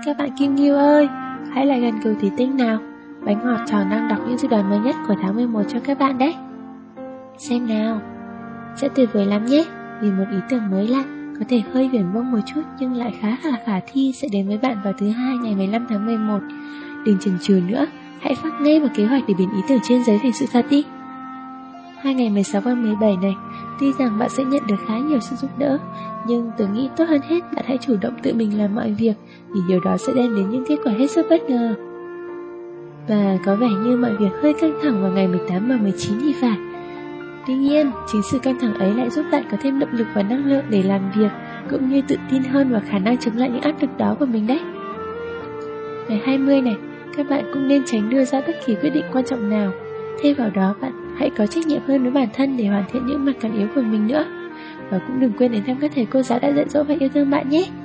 Các bạn Kim Ngưu ơi, hãy lại gần cầu thủy tinh nào. Bánh ngọt tròn đang đọc những dự đoán mới nhất của tháng 11 cho các bạn đấy. Xem nào. Sẽ tuyệt vời lắm nhé, vì một ý tưởng mới lạ, có thể hơi viển vông một chút nhưng lại khá là khả thi sẽ đến với bạn vào thứ Hai ngày 15 tháng 11. Đừng chần chừ nữa, hãy phát ngay một kế hoạch để biến ý tưởng trên giấy thành sự thật đi. 2 ngày 16 và 17 này, tuy rằng bạn sẽ nhận được khá nhiều sự giúp đỡ, nhưng tôi nghĩ tốt hơn hết bạn hãy chủ động tự mình làm mọi việc, vì điều đó sẽ đem đến những kết quả hết sức bất ngờ. Và có vẻ như mọi việc hơi căng thẳng vào ngày 18 và 19 thì phải. Tuy nhiên, chính sự căng thẳng ấy lại giúp bạn có thêm động lực và năng lượng để làm việc, cũng như tự tin hơn vào khả năng chống lại những áp lực đó của mình đấy. Ngày 20 này, các bạn cũng nên tránh đưa ra bất kỳ quyết định quan trọng nào. Thêm vào đó, bạn hãy có trách nhiệm hơn với bản thân để hoàn thiện những mặt còn yếu của mình nữa. Và cũng đừng quên đến thăm các thầy cô giáo đã dạy dỗ và yêu thương bạn nhé.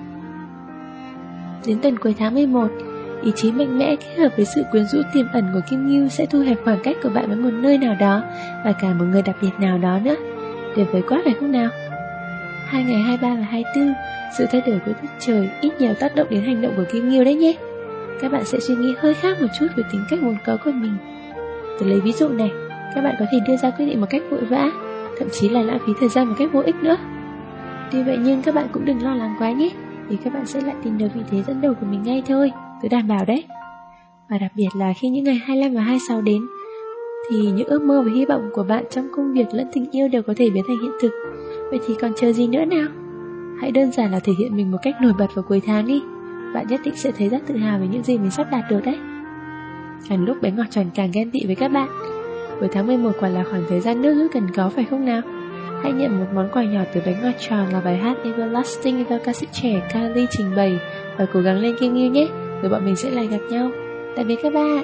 Đến tuần cuối tháng 11, ý chí mạnh mẽ kết hợp với sự quyến rũ tiềm ẩn của Kim Ngưu sẽ thu hẹp khoảng cách của bạn với một nơi nào đó và cả một người đặc biệt nào đó nữa. Tuyệt vời quá phải không nào? 2 ngày 23 và 24, sự thay đổi của tiết trời ít nhiều tác động đến hành động của Kim Ngưu đấy nhé. Các bạn sẽ suy nghĩ hơi khác một chút về tính cách vốn có của mình. Tôi lấy ví dụ này, các bạn có thể đưa ra quyết định một cách vội vã, thậm chí là lãng phí thời gian một cách vô ích nữa. Tuy vậy nhưng các bạn cũng đừng lo lắng quá nhé, vì các bạn sẽ lại tìm được vị thế dẫn đầu của mình ngay thôi, tôi đảm bảo đấy. Và đặc biệt là khi những ngày 25 và 26 đến, thì những ước mơ và hy vọng của bạn trong công việc lẫn tình yêu đều có thể biến thành hiện thực. Vậy thì còn chờ gì nữa nào? Hãy đơn giản là thể hiện mình một cách nổi bật vào cuối tháng đi. Bạn nhất định sẽ thấy rất tự hào về những gì mình sắp đạt được đấy. Càng lúc bánh ngọt tròn càng ghen tị với các bạn. Cuối tháng 11 quả là khoảng thời gian nước rút cần có phải không nào? Hãy nhận một món quà nhỏ từ bánh ngọt tròn là bài hát Everlasting do ca sĩ trẻ Kylie trình bày. Và cố gắng lên Kim Ngưu nhé, rồi bọn mình sẽ lại gặp nhau. Tạm biệt các bạn.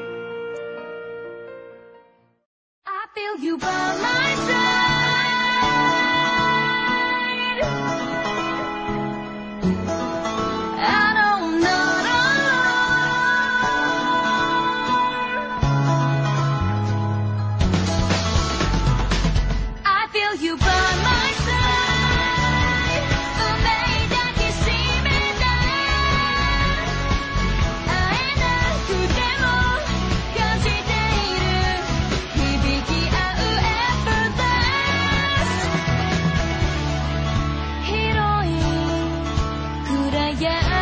I feel you by my side. I know I'm not alone. I feel you by my side. 運命抱きしめた会えなくても感じている響き合う Effortless 広い暗闇